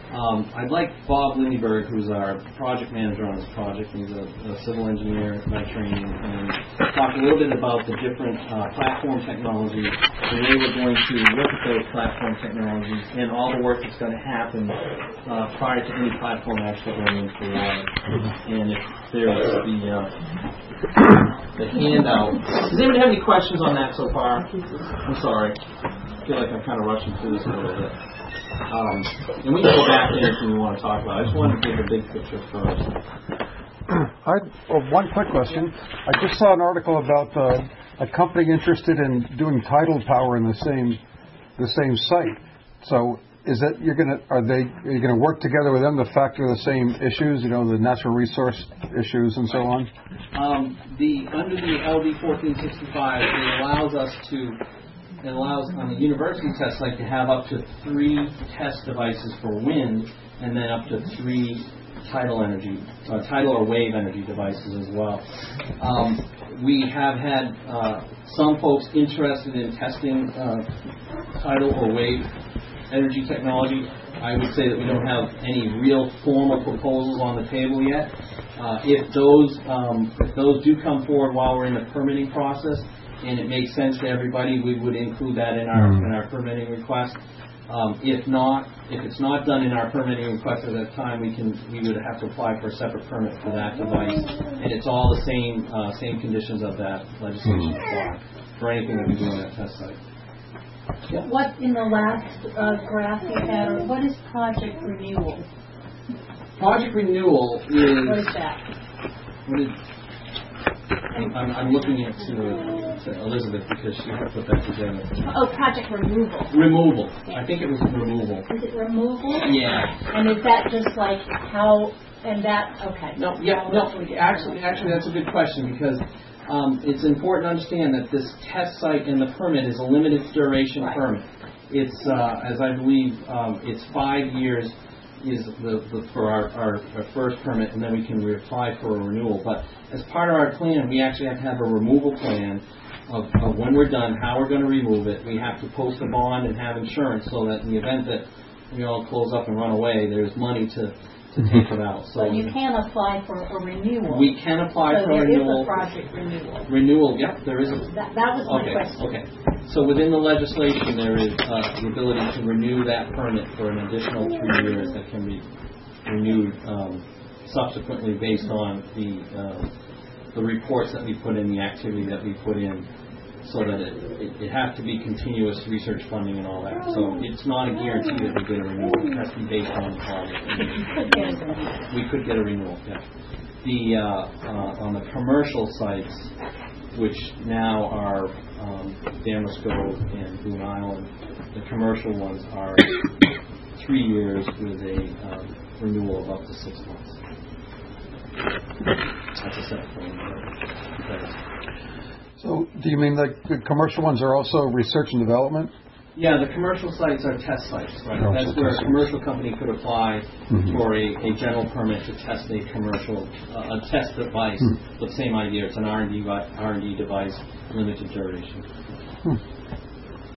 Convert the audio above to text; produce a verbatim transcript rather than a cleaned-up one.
Um, I'd like Bob Lindeberg, who's our project manager on this project, he's a, a civil engineer by training, and talk a little bit about the different uh, platform technologies, the way we're going to look at those platform technologies, and all the work that's going to happen uh, prior to any platform actually going into the water. And if there's the, uh, the handout. Does anybody have any questions on that so far? I'm sorry. I feel like I'm kind of rushing through this a little bit. Um, and we can go back to anything we want to talk about. I just wanted to give a big picture first. I well, one quick question. I just saw an article about uh, a company interested in doing tidal power in the same the same site. So, is that you're gonna are they are you gonna work together with them to factor the same issues? You know, the natural resource issues and so on. Um, the under the L D fourteen sixty-five, it allows us to. It allows on the university test site to have up to three test devices for wind, and then up to three tidal energy, uh, tidal or wave energy devices as well. Um, we have had uh, some folks interested in testing uh, tidal or wave energy technology. I would say that we don't have any real formal proposals on the table yet. Uh, if those um, if those do come forward while we're in the permitting process, and it makes sense to everybody, we would include that in our in our permitting request. Um, if not, if it's not done in our permitting request at that time, we can we would have to apply for a separate permit for that device, and it's all the same uh, same conditions of that legislation apply for anything that we do on that test site. Yeah. What in the last uh, graph you had? What is project renewal? Project renewal is what is that? What is, I'm, I'm looking at to, to Elizabeth because she had put that together. Oh, project removal. Removal. Yeah. I think it was removal. Is it removal? Yeah. And is that just like how, and that, okay. No, yeah, no, actually, actually that's a good question because um, it's important to understand that this test site and the permit is a limited duration right. permit. It's, uh, as I believe, um, it's five years is the, the for our, our, our first permit, and then we can reapply for a renewal. But as part of our plan, we actually have to have a removal plan of, of when we're done, how we're going to remove it. We have to post a bond and have insurance so that in the event that we all close up and run away, there's money to, to take it out. So but you can apply for a renewal. We can apply so for a renewal. So there is a project renewal. Renewal, yep, there is a... That, that was my okay, question. Okay, so within the legislation, there is uh, the ability to renew that permit for an additional three years that can be renewed um, subsequently based on the uh, the reports that we put in, the activity that we put in, so that it, it, it has to be continuous research funding and all that. So it's not a guarantee that we get a renewal. It has to be based on the project. We could get a renewal, yeah. The, uh, uh, on the commercial sites, which now are um, Damasco and Boone Island, the commercial ones are three years with a um, renewal of up to six months. That's a set for So, do you mean like the commercial ones are also research and development? Yeah, the commercial sites are test sites, right? Oh, That's where a commercial company could apply mm-hmm. for a, a general permit to test a commercial, uh, a test device. Mm. The same idea. It's an R and D R and D device, limited duration. Hmm.